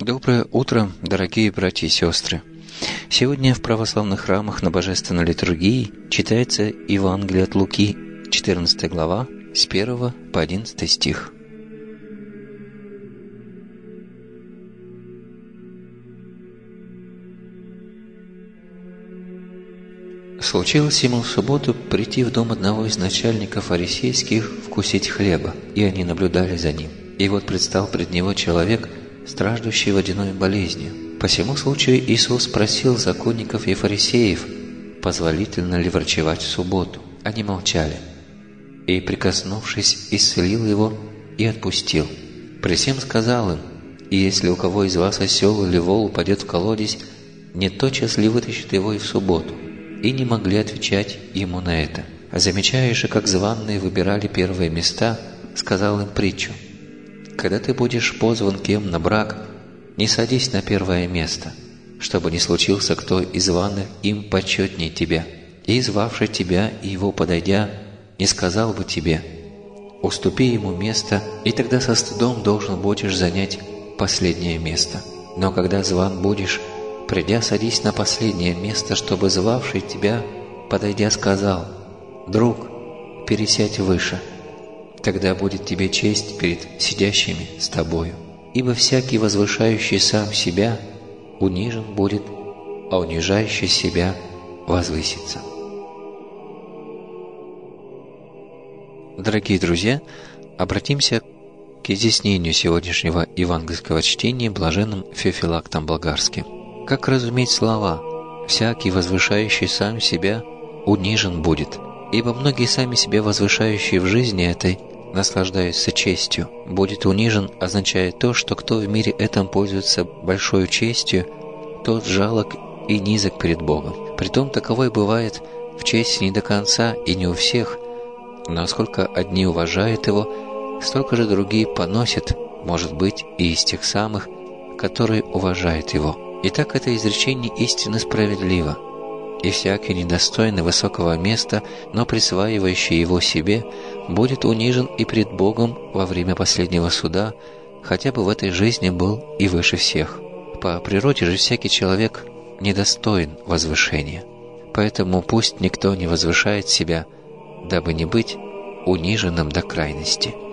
Доброе утро, дорогие братья и сестры! Сегодня в православных храмах на Божественной литургии читается Евангелие от Луки, 14 глава, с 1 по 11 стих. Случилось ему в субботу прийти в дом одного из начальников фарисейских вкусить хлеба, и они наблюдали за ним. И вот предстал пред него человек, страждущий водяной болезнью. По сему случаю Иисус спросил законников и фарисеев, позволительно ли врачевать в субботу. Они молчали. И, прикоснувшись, исцелил его и отпустил. Пресем сказал им: «И если у кого из вас осел или вол упадет в колодец, не тотчас ли вытащит его и в субботу?» И не могли отвечать ему на это. А замечая же, как званные выбирали первые места, сказал им притчу: «Когда ты будешь позван кем на брак, не садись на первое место, чтобы не случился кто из званых им почетнее тебя, и, звавший тебя и его подойдя, не сказал бы тебе: уступи ему место, и тогда со стыдом должен будешь занять последнее место. Но когда зван будешь, придя, садись на последнее место, чтобы звавший тебя, подойдя, сказал: друг, пересядь выше. Тогда будет тебе честь перед сидящими с тобою. Ибо всякий, возвышающий сам себя, унижен будет, а унижающий себя возвысится». Дорогие друзья, обратимся к изъяснению сегодняшнего евангельского чтения блаженным Феофилактом Болгарским. Как разуметь слова «всякий, возвышающий сам себя, унижен будет»? Ибо многие сами себя возвышающие в жизни этой, наслаждаются честью. «Будет унижен» означает то, что кто в мире этом пользуется большой честью, тот жалок и низок перед Богом. Притом таковой бывает в чести не до конца и не у всех, но сколько одни уважают его, столько же другие поносят, может быть, и из тех самых, которые уважают его. Итак, это изречение истинно справедливо. И всякий недостойный высокого места, но присваивающий его себе, будет унижен и пред Богом во время последнего суда, хотя бы в этой жизни был и выше всех. По природе же всякий человек недостоин возвышения. Поэтому пусть никто не возвышает себя, дабы не быть униженным до крайности.